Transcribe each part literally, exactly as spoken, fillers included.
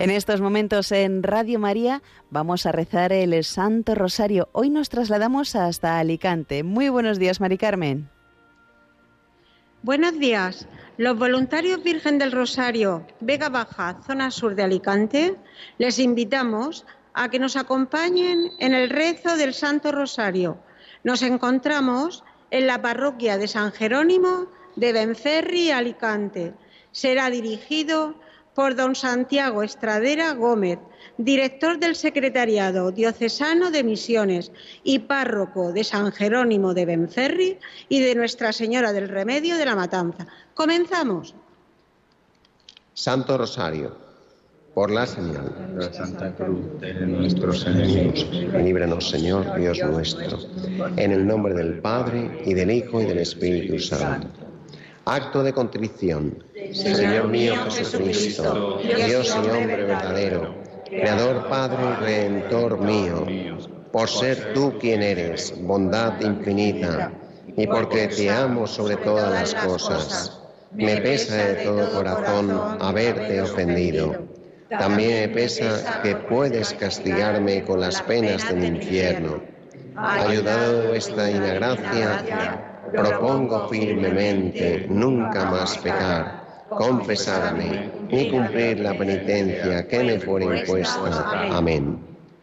En estos momentos en Radio María vamos a rezar el Santo Rosario. Hoy nos trasladamos hasta Alicante. Muy buenos días, Mari Carmen. Buenos días. Los voluntarios Virgen del Rosario, Vega Baja, zona sur de Alicante, les invitamos a que nos acompañen en el rezo del Santo Rosario. Nos encontramos en la parroquia de San Jerónimo de Benferri, Alicante. Será dirigido por don Santiago Estradera Gómez, director del Secretariado Diocesano de Misiones y párroco de San Jerónimo de Benferri y de Nuestra Señora del Remedio de la Matanza. ¡Comenzamos! Santo Rosario, por la señal de la Santa Cruz de nuestros enemigos, líbranos, Señor Dios nuestro, en el nombre del Padre, y del Hijo, y del Espíritu Santo. Acto de contrición. Señor mío Jesucristo, Dios y hombre verdadero, Creador, Padre y Redentor mío, por ser tú quien eres, bondad infinita, y porque te amo sobre todas las cosas, me pesa de todo corazón haberte ofendido. También me pesa que puedes castigarme con las penas del infierno. Ayudado de esta inagracia, propongo firmemente nunca más pecar, confesarme ni cumplir la penitencia que me fuere impuesta. Amén.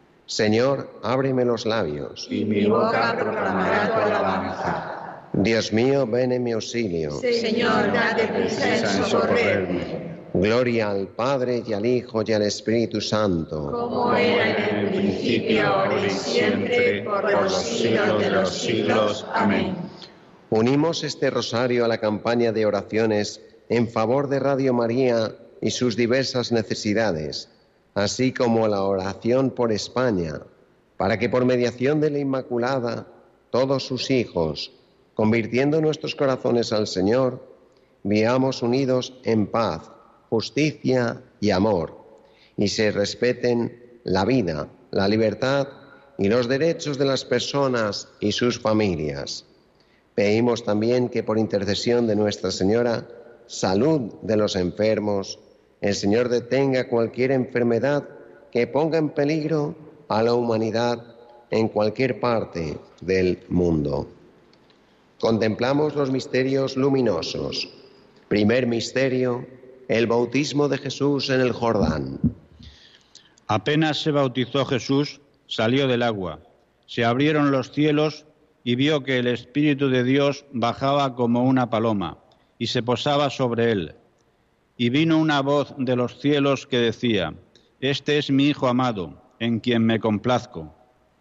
Señor, ábreme los labios, y mi boca proclamará tu alabanza. Dios mío, ven en mi auxilio. Señor, date prisa en socorrerme. Gloria al Padre, y al Hijo, y al Espíritu Santo. Como era en el principio, ahora y siempre, por los siglos de los siglos. Amén. Unimos este rosario a la campaña de oraciones en favor de Radio María y sus diversas necesidades, así como a la oración por España, para que por mediación de la Inmaculada, todos sus hijos, convirtiendo nuestros corazones al Señor, vivamos unidos en paz, justicia y amor, y se respeten la vida, la libertad y los derechos de las personas y sus familias. Pedimos también que por intercesión de Nuestra Señora, salud de los enfermos, el Señor detenga cualquier enfermedad que ponga en peligro a la humanidad en cualquier parte del mundo. Contemplamos los misterios luminosos. Primer misterio, el bautismo de Jesús en el Jordán. Apenas se bautizó Jesús, salió del agua. Se abrieron los cielos y vio que el Espíritu de Dios bajaba como una paloma y se posaba sobre él. Y vino una voz de los cielos que decía: Este es mi Hijo amado, en quien me complazco.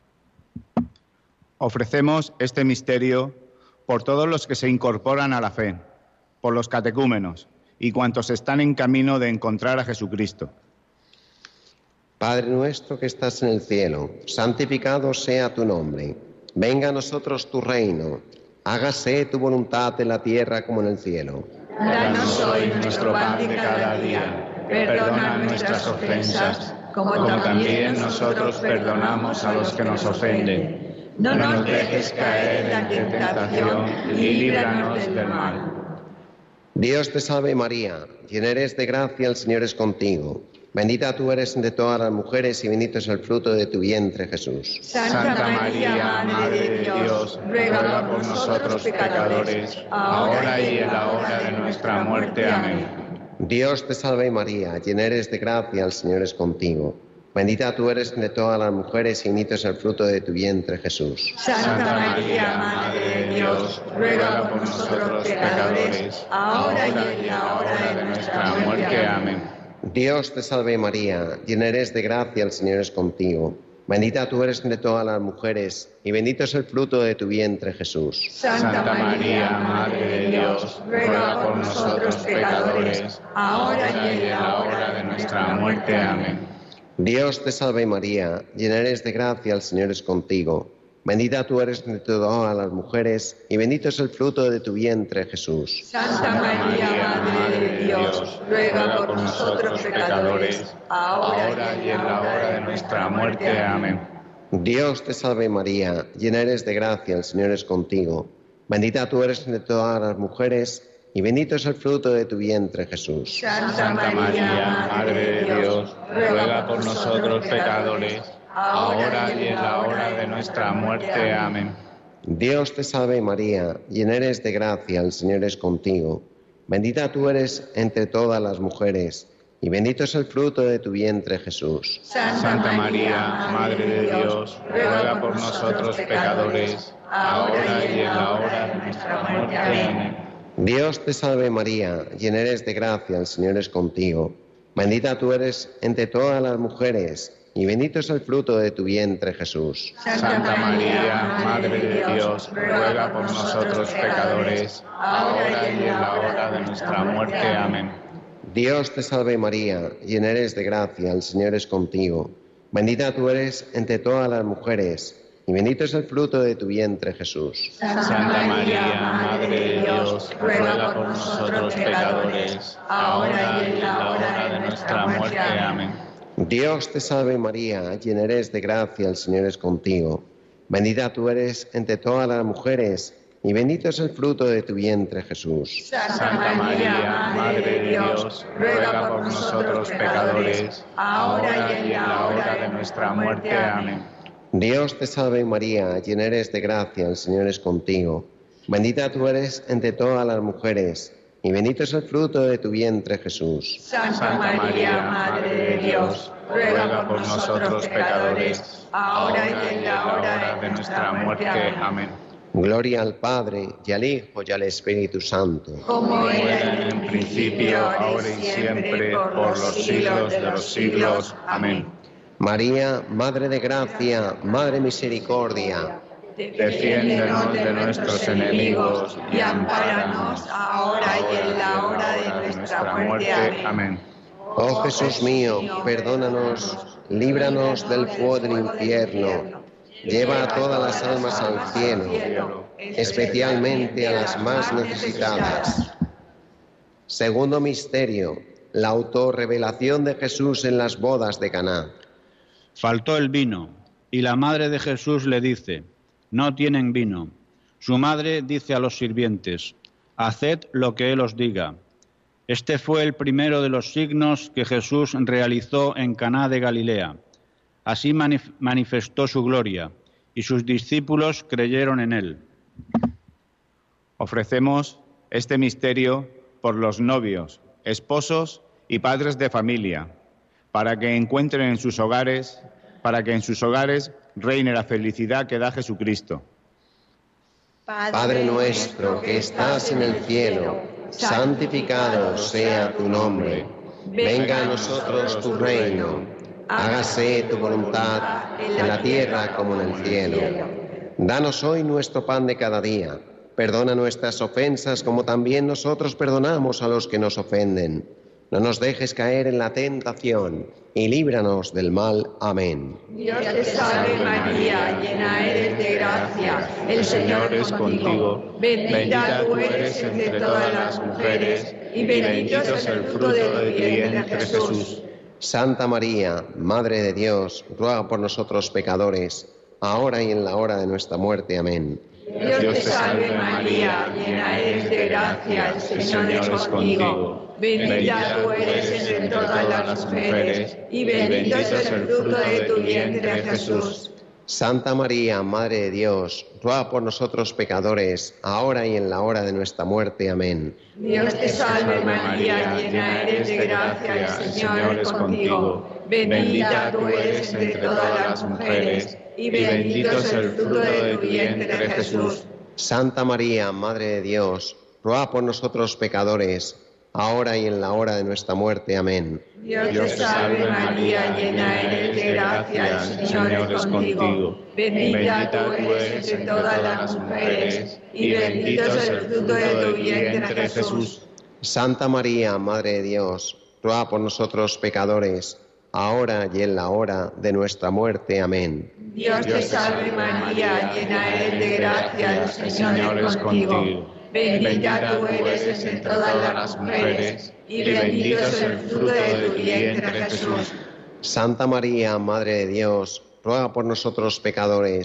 Ofrecemos este misterio por todos los que se incorporan a la fe, por los catecúmenos y cuantos están en camino de encontrar a Jesucristo. Padre nuestro que estás en el cielo, santificado sea tu nombre. Venga a nosotros tu reino, hágase tu voluntad en la tierra como en el cielo. Danos hoy nuestro pan de cada día, perdona nuestras ofensas, como también nosotros perdonamos a los que nos ofenden. No nos dejes caer en la tentación y líbranos del mal. Dios te salve María, llena eres de gracia, el Señor es contigo. Bendita tú eres entre todas las mujeres y bendito es el fruto de tu vientre, Jesús. Santa María, Madre de Dios, ruega por nosotros pecadores, ahora y en la hora de nuestra muerte. Amén. Dios te salve María, llena eres de gracia, el Señor es contigo. Bendita tú eres entre todas las mujeres y bendito es el fruto de tu vientre, Jesús. Santa María, Madre de Dios, ruega por nosotros pecadores, ahora y en la hora de nuestra muerte. Amén. Dios te salve María, llena eres de gracia, el Señor es contigo. Bendita tú eres entre todas las mujeres y bendito es el fruto de tu vientre, Jesús. Santa María, Madre de Dios, ruega por nosotros pecadores, ahora y en la hora de nuestra muerte. Amén. Dios te salve María, llena eres de gracia, el Señor es contigo. Bendita tú eres entre todas las mujeres y bendito es el fruto de tu vientre, Jesús. Santa María, Madre de Dios, ruega por nosotros pecadores, ahora y en la hora de nuestra muerte. Amén. Dios te salve María, llena eres de gracia, el Señor es contigo. Bendita tú eres entre todas las mujeres y bendito es el fruto de tu vientre, Jesús. Santa María, Madre de Dios, ruega por nosotros pecadores, ahora y en la hora de nuestra muerte. Amén. Dios te salve María, llena eres de gracia, el Señor es contigo. Bendita tú eres entre todas las mujeres, y bendito es el fruto de tu vientre, Jesús. Santa María, Madre de Dios, ruega por nosotros pecadores, ahora y en la hora de nuestra muerte. Amén. Dios te salve María, llena eres de gracia, el Señor es contigo. Bendita tú eres entre todas las mujeres, y bendito es el fruto de tu vientre, Jesús. Santa María, Madre de Dios, ruega por nosotros pecadores, ahora y en la hora de nuestra muerte. Amén. Dios te salve María, llena eres de gracia, el Señor es contigo. Bendita tú eres entre todas las mujeres, y bendito es el fruto de tu vientre, Jesús. Santa María, Madre de Dios, ruega por nosotros pecadores, ahora y en la hora de nuestra muerte. Amén. Dios te salve María, llena eres de gracia, el Señor es contigo. Bendita tú eres entre todas las mujeres, y bendito es el fruto de tu vientre, Jesús. Santa María, Madre de Dios, ruega por nosotros pecadores, ahora y en la hora de nuestra muerte. Amén. Dios te salve María, llena eres de gracia, el Señor es contigo. Bendita tú eres entre todas las mujeres, y bendito es el fruto de tu vientre, Jesús. Santa María, Madre de Dios, ruega por nosotros pecadores, ahora y en la hora de nuestra muerte. Amén. Gloria al Padre, y al Hijo, y al Espíritu Santo. Como era en el principio, ahora y siempre, por los siglos de los siglos. Amén. María, Madre de gracia, Madre de misericordia, defiéndenos de nuestros enemigos y ampáranos ahora y en la hora de nuestra muerte. Amén. Oh Jesús mío, perdónanos, líbranos del fuego del infierno, lleva a todas las almas al cielo, especialmente a las más necesitadas. Segundo misterio, la autorrevelación de Jesús en las bodas de Caná. Faltó el vino, y la madre de Jesús le dice: no tienen vino. Su madre dice a los sirvientes: haced lo que él os diga. Este fue el primero de los signos que Jesús realizó en Caná de Galilea. Así manif- manifestó su gloria, y sus discípulos creyeron en él. Ofrecemos este misterio por los novios, esposos y padres de familia, para que encuentren en sus hogares, para que en sus hogares reine la felicidad que da Jesucristo. Padre nuestro que estás en el cielo, santificado sea tu nombre. Venga a nosotros tu reino. Hágase tu voluntad en la tierra como en el cielo. Danos hoy nuestro pan de cada día. Perdona nuestras ofensas como también nosotros perdonamos a los que nos ofenden. No nos dejes caer en la tentación y líbranos del mal. Amén. Dios te salve María, llena eres de gracia, el Señor es contigo. Bendita tú eres entre todas las mujeres y bendito es el fruto de tu vientre, Jesús. Santa María, Madre de Dios, ruega por nosotros pecadores, ahora y en la hora de nuestra muerte. Amén. Dios te salve María, llena eres de gracia, el Señor es contigo. Bendita tú eres entre todas las mujeres, y bendito es el fruto de tu vientre, Jesús. Santa María, Madre de Dios, ruega por nosotros pecadores, ahora y en la hora de nuestra muerte. Amén. Dios te salve María, llena eres de gracia, el Señor es contigo. Bendita tú eres entre todas las mujeres, y bendito es el fruto de tu vientre, Jesús. Santa María, Madre de Dios, ruega por nosotros pecadores, ahora y en la hora de nuestra muerte. Amén. Dios te salve María, llena eres de gracia, el Señor es contigo. Bendita tú eres entre todas las mujeres, y bendito es el fruto de tu vientre, Jesús. Santa María, Madre de Dios, ruega por nosotros pecadores, ahora y en la hora de nuestra muerte. Amén. Dios te salve María, llena eres de gracia, el Señor es contigo. Bendita tú eres entre todas las mujeres, y bendito es el fruto de tu vientre, Jesús. Santa María, Madre de Dios, ruega por nosotros pecadores,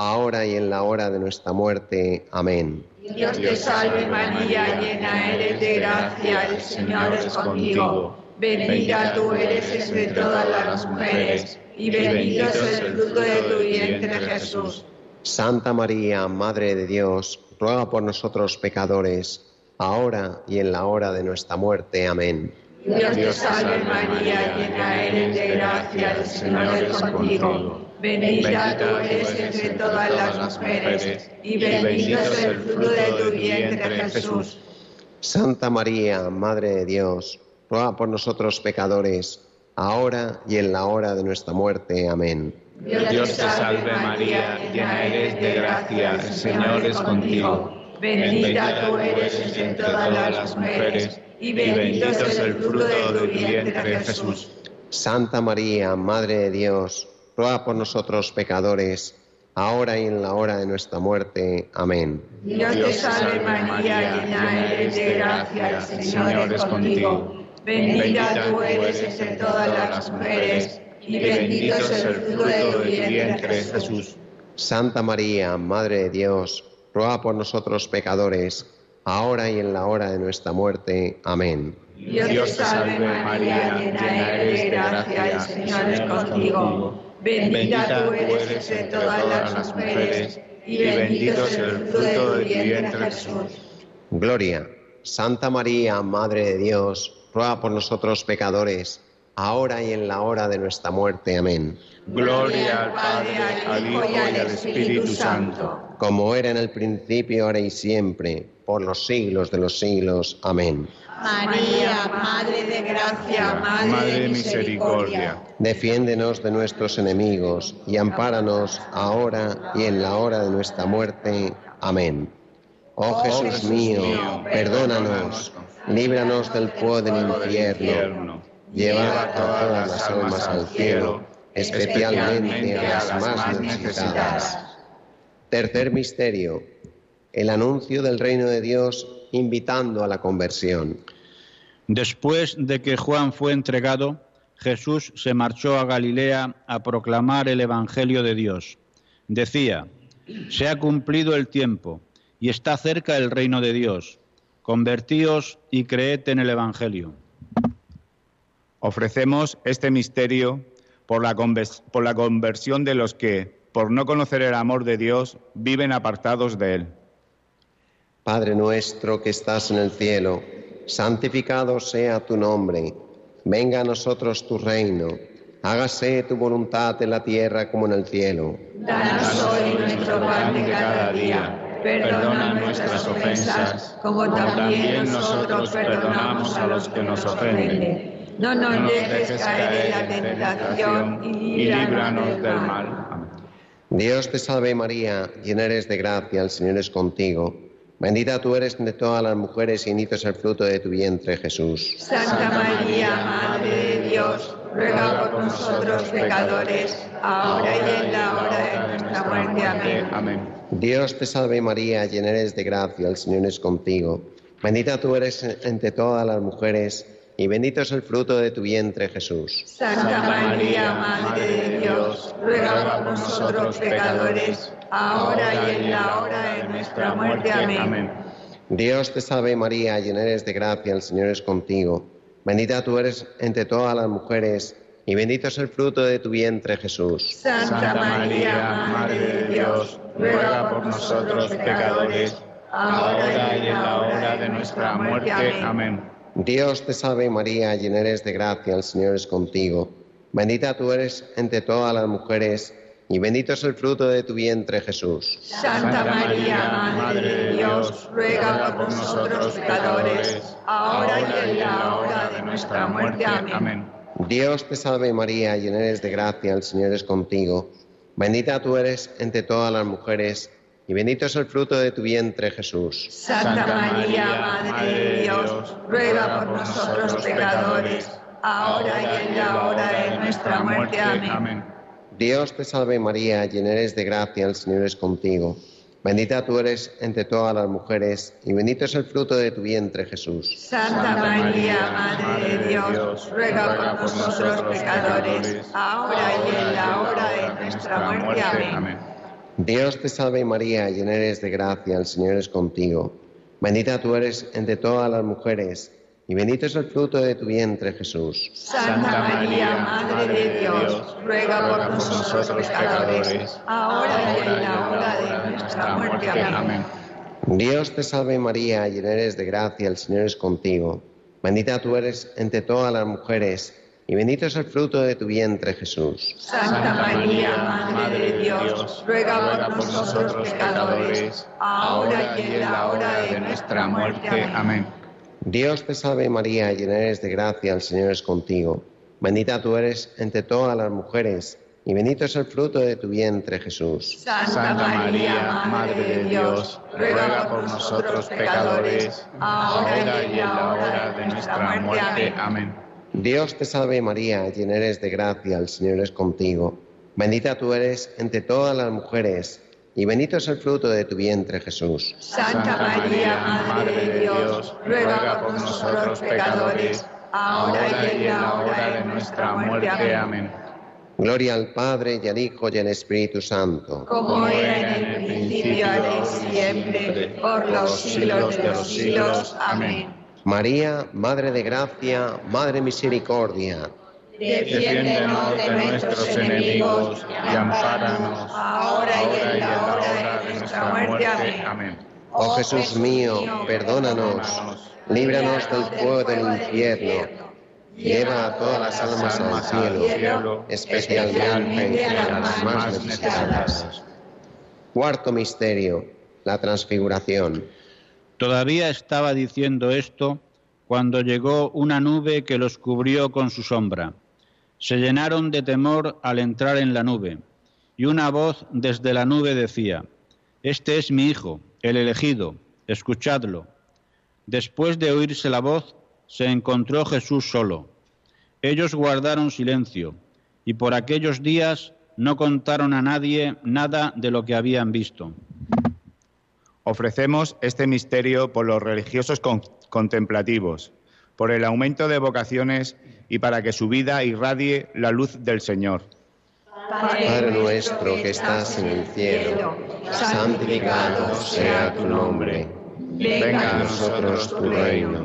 ahora y en la hora de nuestra muerte. Amén. Dios te salve María, llena eres de gracia, el Señor es contigo. Bendita tú eres entre todas las mujeres, y bendito es el fruto de tu vientre, Jesús. Santa María, Madre de Dios, ruega por nosotros pecadores, ahora y en la hora de nuestra muerte. Amén. Dios te salve María, llena eres de gracia, el Señor es contigo. Bendita tú eres entre todas las mujeres, y bendito es el fruto de tu vientre, Jesús. Santa María, Madre de Dios, ruega por nosotros pecadores, ahora y en la hora de nuestra muerte. Amén. Dios te salve María, llena eres de gracia, el Señor es contigo. Bendita tú eres entre todas las mujeres, y bendito es el fruto de tu vientre, Jesús. Santa María, Madre de Dios, ruega por nosotros pecadores, ahora y en la hora de nuestra muerte. Amén. Dios te salve María, llena eres de gracia, el Señor es contigo. Bendita tú eres entre todas las mujeres, y bendito es el fruto de tu vientre, Jesús. Santa María, Madre de Dios, ruega por nosotros pecadores, ahora y en la hora de nuestra muerte. Amén. Dios te salve María, llena eres de gracia, el Señor es contigo. Bendita tú eres entre todas las mujeres, y bendito es el fruto de tu vientre, Jesús. Gloria. Santa María, Madre de Dios, ruega por nosotros pecadores, ahora y en la hora de nuestra muerte. Amén. Gloria al Padre, al Hijo y al Espíritu Santo. Como era en el principio, ahora y siempre, por los siglos de los siglos. Amén. María, Madre de gracia, Madre de misericordia, defiéndenos de nuestros enemigos y ampáranos ahora y en la hora de nuestra muerte. Amén. Oh Jesús mío, perdónanos, líbranos del fuego del infierno, lleva a todas las almas al cielo, especialmente a las más necesitadas. Tercer misterio, el anuncio del reino de Dios invitando a la conversión. Después de que Juan fue entregado, Jesús se marchó a Galilea a proclamar el Evangelio de Dios. Decía: se ha cumplido el tiempo y está cerca el reino de Dios. Convertíos y creed en el Evangelio. Ofrecemos este misterio por la, convers- por la conversión de los que, por no conocer el amor de Dios, viven apartados de Él. Padre nuestro que estás en el cielo, santificado sea tu nombre. Venga a nosotros tu reino. Hágase tu voluntad en la tierra como en el cielo. Danos hoy nuestro pan de cada día. Perdona nuestras ofensas, como también nosotros perdonamos a los que nos ofenden. No nos dejes caer en la tentación y líbranos del mal. Amén. Dios te salve María, llena eres de gracia, el Señor es contigo. Bendita tú eres entre todas las mujeres y bendito es el fruto de tu vientre, Jesús. Santa María, Madre de Dios, ruega por nosotros pecadores, ahora y en la hora de nuestra muerte. Amén. Amén. Dios te salve María, llena eres de gracia, el Señor es contigo. Bendita tú eres entre todas las mujeres y bendito es el fruto de tu vientre, Jesús. Santa María, Madre de Dios, ruega por nosotros pecadores, ahora y en la hora de nuestra muerte. Amén. Dios te salve María, llena eres de gracia, el Señor es contigo. Bendita tú eres entre todas las mujeres y bendito es el fruto de tu vientre, Jesús. Santa María, Madre de Dios, ruega por nosotros pecadores, ahora y en la hora de nuestra muerte. Amén. Dios te salve María, llena eres de gracia, el Señor es contigo. Bendita tú eres entre todas las mujeres y bendito es el fruto de tu vientre, Jesús. Santa María, Madre de Dios, ruega por nosotros pecadores, ahora y en la hora de nuestra muerte. Amén. Dios te salve María, llena eres de gracia, el Señor es contigo. Bendita tú eres entre todas las mujeres y bendito es el fruto de tu vientre, Jesús. Santa María, Madre de Dios, ruega por nosotros pecadores, ahora y en la hora de nuestra muerte. Amén. Dios te salve María, llena eres de gracia, el Señor es contigo. Bendita tú eres entre todas las mujeres y bendito es el fruto de tu vientre, Jesús. Santa María, Madre de Dios, ruega por nosotros pecadores, ahora y en la hora de nuestra muerte. Amén. Dios te salve María, llena eres de gracia, el Señor es contigo. Bendita tú eres entre todas las mujeres, y bendito es el fruto de tu vientre, Jesús. Santa María, Madre de Dios, ruega por nosotros pecadores, ahora y en la hora de nuestra muerte. Amén. Dios te salve María, llena eres de gracia, el Señor es contigo. Bendita tú eres entre todas las mujeres, y bendito es el fruto de tu vientre, Jesús. Santa María, Madre de Dios, ruega por nosotros pecadores, ahora y en la hora de nuestra muerte. Amén. Dios te salve María, llena eres de gracia, el Señor es contigo. Bendita tú eres entre todas las mujeres, y bendito es el fruto de tu vientre, Jesús. Santa María, Madre de Dios, ruega por nosotros pecadores, ahora y en la hora de nuestra muerte. Amén. Dios te salve María, llena eres de gracia, el Señor es contigo. Bendita tú eres entre todas las mujeres, y bendito es el fruto de tu vientre, Jesús. Santa María, Madre de Dios, ruega por nosotros pecadores, ahora y en la hora de nuestra muerte. Amén. Gloria al Padre, y al Hijo, y al Espíritu Santo. Como era en el principio, ahora y siempre, por los siglos de los siglos. Amén. María, Madre de gracia, Madre de misericordia, defiéndenos de nuestros enemigos y ampáranos ahora y en la hora de nuestra muerte. Amén. Oh Jesús mío, perdónanos, líbranos del fuego del infierno, lleva a todas las almas al cielo, especialmente a las más necesitadas. Cuarto misterio, la transfiguración. Todavía estaba diciendo esto cuando llegó una nube que los cubrió con su sombra. Se llenaron de temor al entrar en la nube, y una voz desde la nube decía: «Este es mi Hijo, el elegido, escuchadlo». Después de oírse la voz, se encontró Jesús solo. Ellos guardaron silencio, y por aquellos días no contaron a nadie nada de lo que habían visto. Ofrecemos este misterio por los religiosos con- contemplativos, por el aumento de vocaciones y para que su vida irradie la luz del Señor. Padre nuestro que estás en el cielo, santificado sea tu nombre. Venga a nosotros tu reino.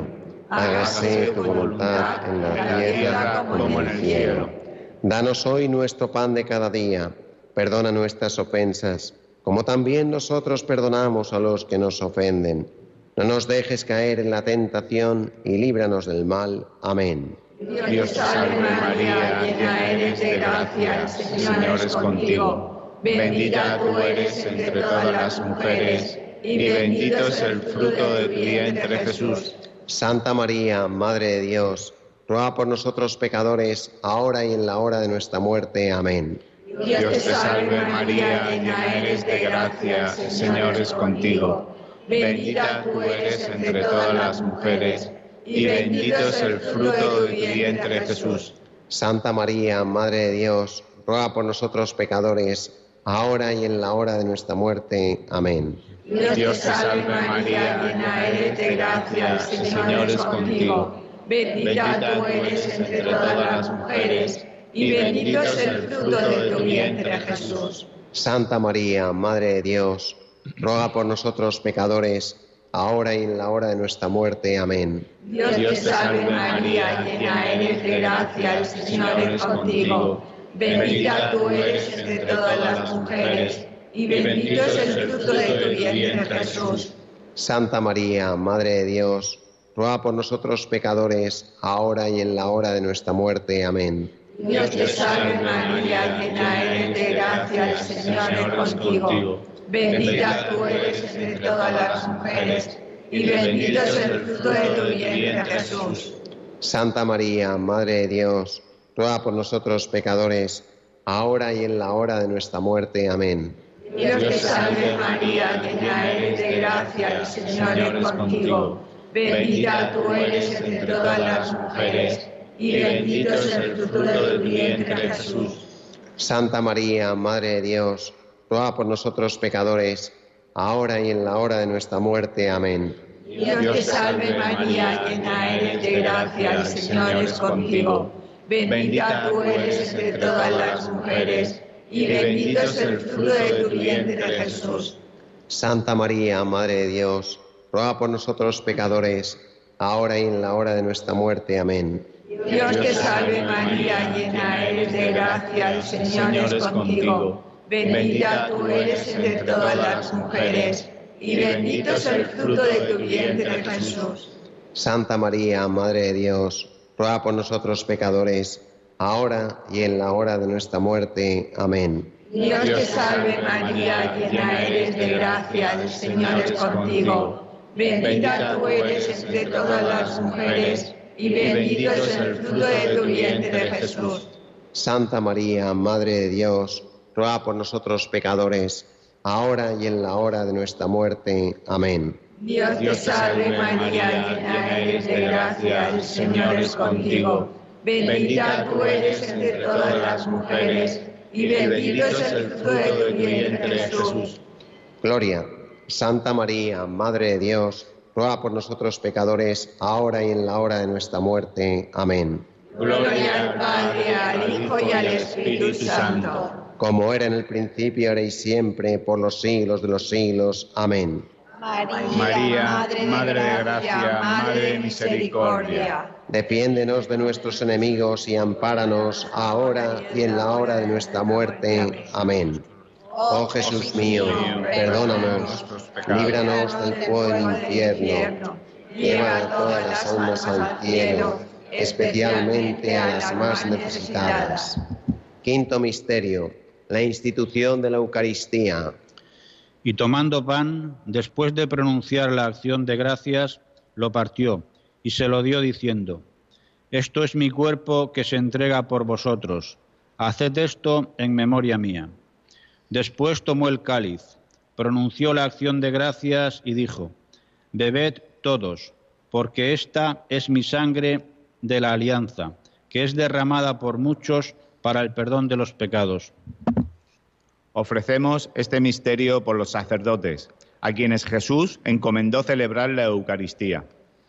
Hágase tu voluntad en la tierra como en el cielo. Danos hoy nuestro pan de cada día. Perdona nuestras ofensas, como también nosotros perdonamos a los que nos ofenden. No nos dejes caer en la tentación y líbranos del mal. Amén. Dios te salve María, llena eres de gracia, el Señor es contigo. Bendita tú eres entre todas las mujeres, y bendito es el fruto de tu vientre, Jesús. Santa María, Madre de Dios, ruega por nosotros pecadores, ahora y en la hora de nuestra muerte. Amén. Dios te salve María, llena eres de gracia, el Señor es contigo. Bendita tú eres entre todas las mujeres, y bendito es el fruto de tu vientre, Jesús. Santa María, Madre de Dios, ruega por nosotros pecadores, ahora y en la hora de nuestra muerte. Amén. Dios te salve María, llena eres de gracia, el Señor es contigo. Bendita tú eres entre todas las mujeres, y bendito es el fruto de tu vientre, Jesús. Santa María, Madre de Dios, ruega por nosotros pecadores, ahora y en la hora de nuestra muerte. Amén. Dios te salve María, llena eres de gracia, el Señor es contigo. Bendita tú eres entre todas las mujeres, y bendito es el fruto de tu vientre, Jesús. Santa María, Madre de Dios, ruega por nosotros pecadores, ahora y en la hora de nuestra muerte. Amén. Dios te salve María, llena eres de gracia, el Señor es contigo. Bendita tú eres entre todas las mujeres, y bendito es el fruto de tu vientre, Jesús. Santa María, Madre de Dios, ruega por nosotros pecadores, ahora y en la hora de nuestra muerte. Amén. Dios te salve María, llena eres de gracia, el Señor es contigo. Bendita tú eres entre todas las mujeres, y bendito es el fruto de tu vientre, Jesús. Santa María, Madre de Dios, ruega por nosotros pecadores, ahora y en la hora de nuestra muerte. Amén. Dios te salve María, llena eres de gracia, el Señor es contigo. Bendita tú eres entre todas las mujeres, y bendito es el fruto de tu vientre, Jesús. Santa María, Madre de Dios, ruega por nosotros pecadores, ahora y en la hora de nuestra muerte. Amén. Dios te salve María, llena eres de gracia, el Señor es contigo. Bendita tú eres entre todas las mujeres, y bendito es el fruto de tu vientre, Jesús. Santa María, Madre de Dios, ruega por nosotros pecadores, ahora y en la hora de nuestra muerte. Amén. Dios te salve María, llena eres de gracia, el Señor es contigo. Bendita tú eres entre todas las mujeres, y bendito es el fruto de tu vientre, Jesús. Santa María, Madre de Dios, ruega por nosotros pecadores, ahora y en la hora de nuestra muerte. Amén. Dios te salve María, llena eres de gracia, el Señor es contigo. Bendita tú eres entre todas las mujeres, y bendito es el fruto de tu vientre, Jesús. Gloria. Santa María, Madre de Dios, ruega por nosotros pecadores, ahora y en la hora de nuestra muerte. Amén. Gloria al Padre, al Hijo y al Espíritu Santo. Como era en el principio, ahora y siempre, por los siglos de los siglos. Amén. María, Madre de gracia, Madre de misericordia, defiéndenos de nuestros enemigos y ampáranos ahora y en la hora de nuestra muerte. Amén. Oh Jesús mío, perdónanos, líbranos del fuego del infierno, lleva a todas las almas al cielo, especialmente a las más necesitadas. Quinto misterio, la institución de la Eucaristía. Y tomando pan, después de pronunciar la acción de gracias, lo partió y se lo dio diciendo: Esto es mi cuerpo que se entrega por vosotros. Haced esto en memoria mía. Después tomó el cáliz, pronunció la acción de gracias y dijo: Bebed todos, porque esta es mi sangre de la alianza, que es derramada por muchos para el perdón de los pecados. Ofrecemos este misterio por los sacerdotes, a quienes Jesús encomendó celebrar la Eucaristía.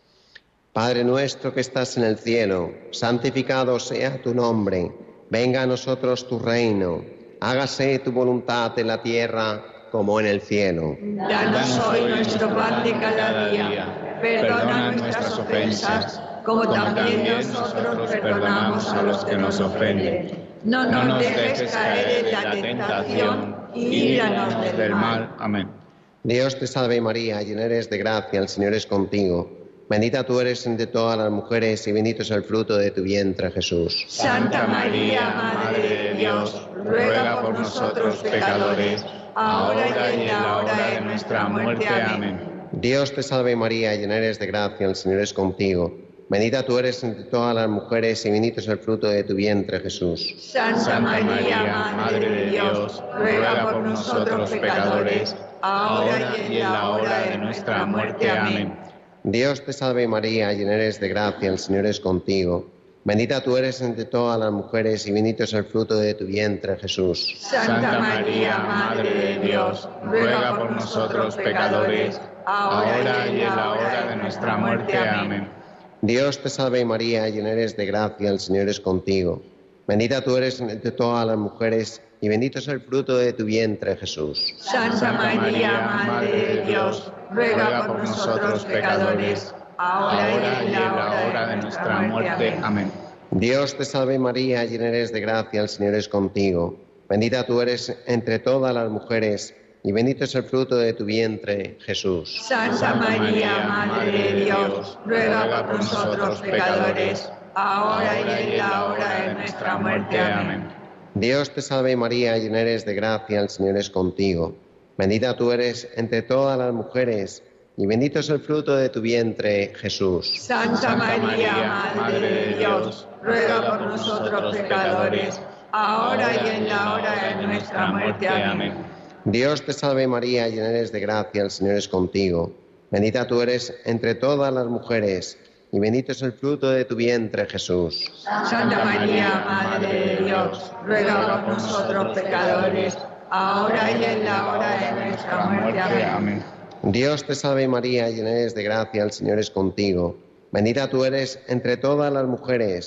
Padre nuestro que estás en el cielo, santificado sea tu nombre. Venga a nosotros tu reino. Hágase tu voluntad en la tierra como en el cielo. Danos hoy nuestro pan de cada día. Perdona nuestras ofensas, como también nosotros perdonamos a los que nos ofenden. No nos dejes caer en la tentación y líbranos del mal. Amén. Dios te salve María, llena eres de gracia, el Señor es contigo. Bendita tú eres entre todas las mujeres y bendito es el fruto de tu vientre, Jesús. Santa María, Madre de Dios, ruega por nosotros pecadores, ahora y en la hora de nuestra muerte. Amén. Dios te salve María, llena eres de gracia, el Señor es contigo. Bendita tú eres entre todas las mujeres y bendito es el fruto de tu vientre, Jesús. Santa María, Madre de Dios, ruega por nosotros pecadores, ahora y en la hora de nuestra muerte. Amén. Dios te salve María, llena eres de gracia, el Señor es contigo. Bendita tú eres entre todas las mujeres y bendito es el fruto de tu vientre, Jesús. Santa María, Madre de Dios, ruega por nosotros pecadores, ahora y en la hora de nuestra muerte. Amén. Dios te salve María, llena eres de gracia, el Señor es contigo. Bendita tú eres entre todas las mujeres y bendito es el fruto de tu vientre, Jesús. Santa María, Madre de Dios, ruega por nosotros pecadores, ahora y en la hora de nuestra muerte. Amén. Dios te salve María, llena eres de gracia, el Señor es contigo. Bendita tú eres entre todas las mujeres y bendito es el fruto de tu vientre, Jesús. Santa María, Madre de Dios, ruega por nosotros pecadores, ahora y en la hora de nuestra muerte. Amén. Dios te salve María, llena eres de gracia, el Señor es contigo. Bendita tú eres entre todas las mujeres y bendito es el fruto de tu vientre, Jesús. Santa María, Madre de Dios, ruega por nosotros pecadores, ahora y en la hora de nuestra muerte. Amén. Dios te salve María, llena eres de gracia, el Señor es contigo. Bendita tú eres entre todas las mujeres y bendito es el fruto de tu vientre, Jesús. Santa María, Madre de Dios, ruega por nosotros pecadores, ahora y en la hora de nuestra muerte. Amén. Dios te salve María, llena eres de gracia, el Señor es contigo. Bendita tú eres entre todas las mujeres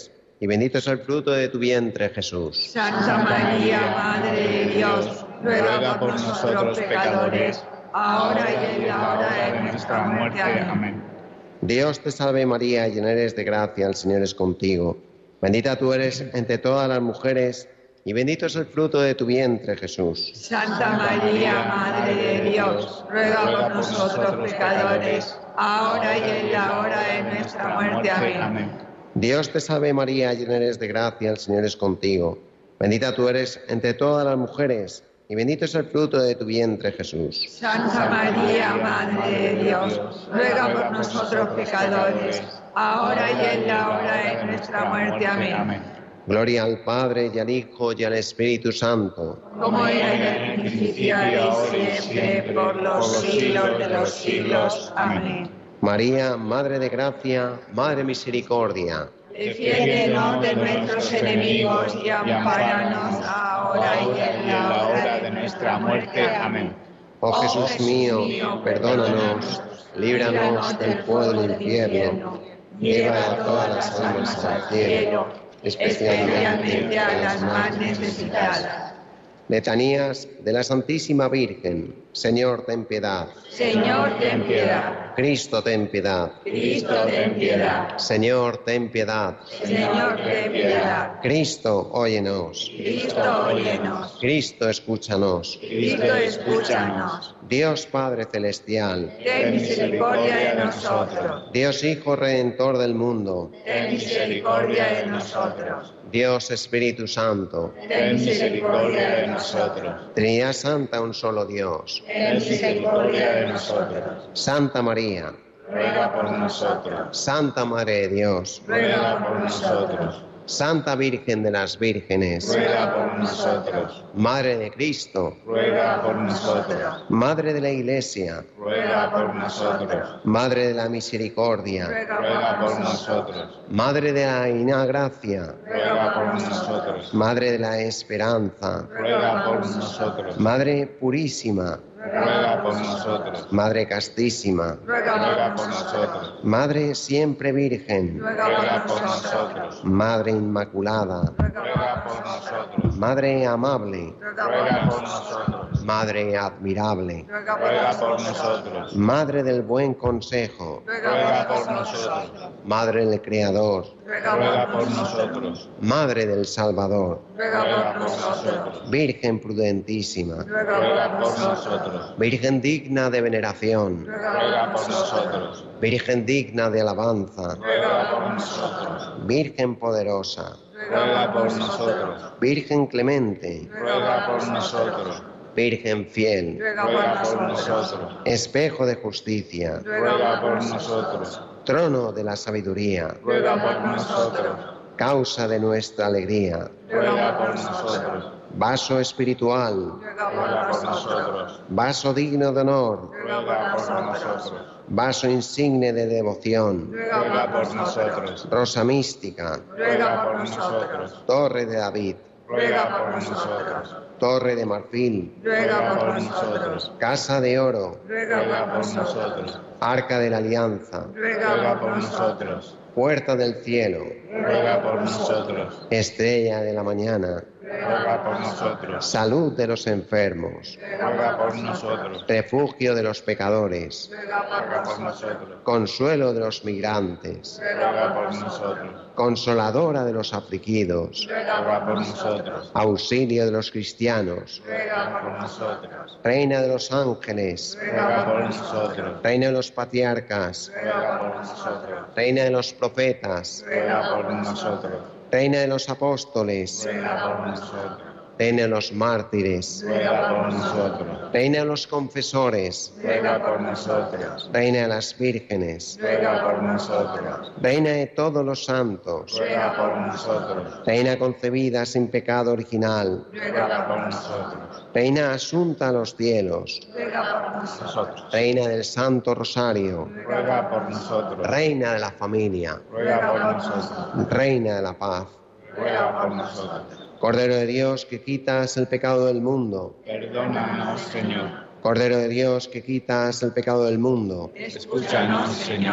y bendito es el fruto de tu vientre, Jesús. Santa María, Madre de Dios, ruega por nosotros pecadores, ahora y en la hora de nuestra muerte. Amén. Dios te salve María, llena eres de gracia, el Señor es contigo. Bendita tú eres entre todas las mujeres, y bendito es el fruto de tu vientre, Jesús. Santa María, Madre de Dios, ruega por nosotros pecadores, ahora y en la hora de nuestra muerte. Amén. Dios te salve María, llena eres de gracia, el Señor es contigo. Bendita tú eres entre todas las mujeres, y bendito es el fruto de tu vientre, Jesús. Santa María, Madre de Dios, ruega por nosotros pecadores, ahora y en la hora de nuestra muerte. Amén. Gloria al Padre, y al Hijo, y al Espíritu Santo. Como era en el principio, ahora y siempre, por los siglos de los siglos. Amén. María, Madre de Gracia, Madre de Misericordia. Defiéndenos de nuestros enemigos y ampáranos ahora y en la hora de nuestra muerte. Amén. Oh Jesús mío, perdónanos, líbranos del fuego del infierno, lleva a todas las almas al cielo, especialmente a las más necesitadas. Letanías de la Santísima Virgen. Señor, ten piedad. Señor, ten piedad. Cristo, ten piedad. Cristo, ten piedad. Señor, ten piedad. Señor, ten piedad. Cristo, óyenos. Cristo, óyenos. Cristo, escúchanos. Cristo, escúchanos. Dios Padre Celestial, Ten misericordia de nosotros. Dios Hijo Redentor del mundo, Ten misericordia de nosotros. Dios Espíritu Santo, Ten misericordia de nosotros. Trinidad Santa, un solo Dios. Ten misericordia de nosotros. Santa María, Ruega por nosotros. Santa Madre de Dios, Ruega por nosotros. Santa Virgen de las Vírgenes, Ruega por nosotros. Madre de Cristo, Ruega por nosotros. Madre de la Iglesia, Ruega por nosotros. Madre de la Misericordia, Ruega por nosotros. Madre de la Divina Gracia, Ruega por nosotros. Madre de la Esperanza, Ruega por nosotros. Madre Purísima, Ruega por nosotros. Madre Castísima, Ruega por nosotros. Madre Siempre Virgen, Ruega por nosotros. Madre Inmaculada, Ruega por nosotros. Madre Amable, Ruega por nosotros. Madre Admirable, Ruega por nosotros. Madre del Buen Consejo, Ruega por nosotros. Madre del Creador, Ruega por nosotros. Madre del Salvador, Ruega por nosotros. Virgen prudentísima, Ruega por nosotros. Virgen digna de veneración, Ruega por nosotros. Virgen digna de alabanza, Ruega por nosotros. Virgen poderosa, Ruega por nosotros. Virgen clemente, Ruega por nosotros. Virgen fiel, Ruega por nosotros. espejo de justicia, Ruega por nosotros. trono de la sabiduría, Ruega por nosotros. causa de nuestra alegría, Ruega por nosotros. vaso espiritual, Ruega por nosotros. vaso digno de honor, Ruega por nosotros. vaso insigne de devoción, Ruega por nosotros. rosa mística, Ruega por nosotros. torre de David, Ruega por nosotros. torre de marfil, Ruega por nosotros. casa de oro, Ruega por nosotros. arca de la alianza, Ruega por nosotros. puerta del cielo, Ruega por nosotros. estrella de la mañana, Ruega por nosotros. salud de los enfermos, Ruega por nosotros. refugio de los pecadores, Ruega por nosotros. consuelo de los migrantes, Ruega por nosotros. consoladora de los afligidos, Ruega por nosotros. auxilio de los cristianos, Ruega por nosotros. reina de los ángeles, Ruega por nosotros. reina de los patriarcas, Ruega por nosotros. reina de los profetas, Ruega por nosotros. reina de los apóstoles, Ruega por nosotros. reina de los mártires, Ruega por nosotros. reina de los confesores, Ruega por nosotros. reina de las vírgenes, Ruega por nosotros. reina de todos los santos, Ruega por nosotros. reina concebida sin pecado original, Ruega por nosotros. reina asunta a los cielos, Ruega por nosotros. reina del Santo Rosario, Ruega por nosotros. reina de la familia, Ruega por nosotros. reina de la paz, Ruega por nosotros. Cordero de Dios que quitas el pecado del mundo, Perdónanos, Señor. Cordero de Dios que quitas el pecado del mundo, Escúchanos, Señor.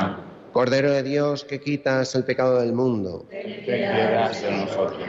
Cordero de Dios, que quitas el pecado del mundo, ten piedad de nosotros.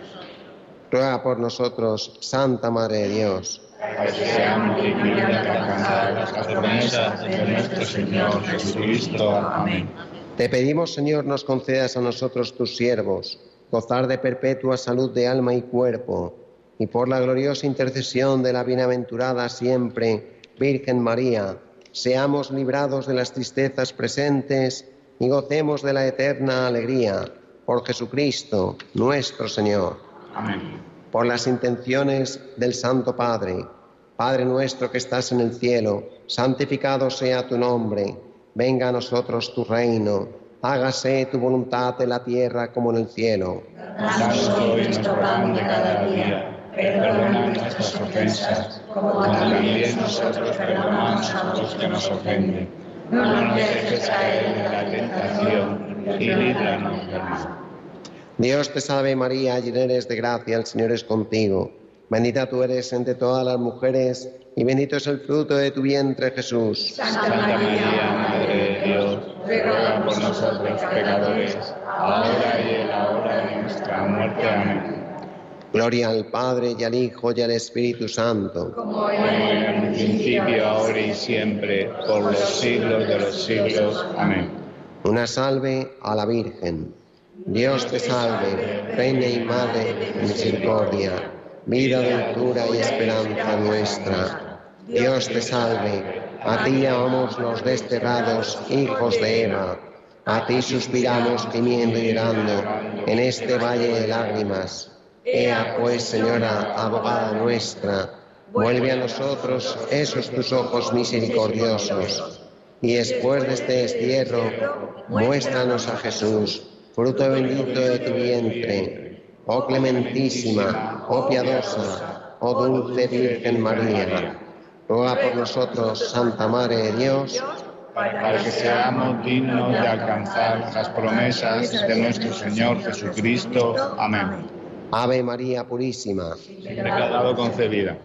ruega por nosotros, Santa Madre de Dios, Para que seamos dignos de alcanzar las promesas de nuestro Señor Jesucristo. Amén. te pedimos, Señor, nos concedas a nosotros, tus siervos, gozar de perpetua salud de alma y cuerpo, y por la gloriosa intercesión de la bienaventurada siempre Virgen María, seamos librados de las tristezas presentes y gocemos de la eterna alegría. Por Jesucristo, nuestro Señor. Amén. Por las intenciones del Santo Padre, Padre nuestro que estás en el cielo, santificado sea tu nombre, venga a nosotros tu reino, hágase tu voluntad en la tierra como en el cielo. Danos hoy nuestro pan de cada día, perdona nuestras ofensas, como también nosotros perdonamos a los que nos ofenden. No nos dejes caer en la tentación y líbranos del mal. Dios te salve María, llena eres de gracia, el Señor es contigo. Bendita tú eres entre todas las mujeres, y bendito es el fruto de tu vientre, Jesús. Santa María, Madre de Dios, ruega por nosotros pecadores, ahora y en la hora de nuestra muerte. Amén. Gloria al Padre, y al Hijo, y al Espíritu Santo. Como en el principio, ahora y siempre, por los siglos de los siglos. Amén. Una salve a la Virgen. Dios te salve, Reina y Madre de misericordia, vida, dulzura y esperanza nuestra. Dios te salve, a ti llamamos los desterrados hijos de Eva, a ti suspiramos gimiendo y llorando en este valle de lágrimas. Ea pues, Señora, abogada nuestra, vuelve a nosotros esos tus ojos misericordiosos, y después de este destierro, muéstranos a Jesús, fruto bendito de tu vientre. Oh clementísima, oh piadosa, oh dulce Virgen María, ruega por nosotros, Santa Madre de Dios, para que seamos dignos de alcanzar las promesas de nuestro Señor Jesucristo. Amén. Ave María Purísima. Pecado concebida.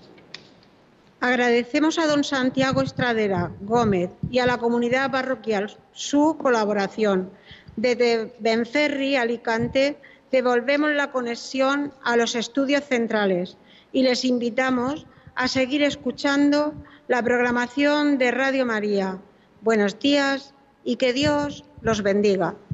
Agradecemos a don Santiago Estradera Gómez y a la comunidad parroquial su colaboración. Desde Benferri, Alicante, devolvemos la conexión a los estudios centrales y les invitamos a seguir escuchando la programación de Radio María. Buenos días y que Dios los bendiga.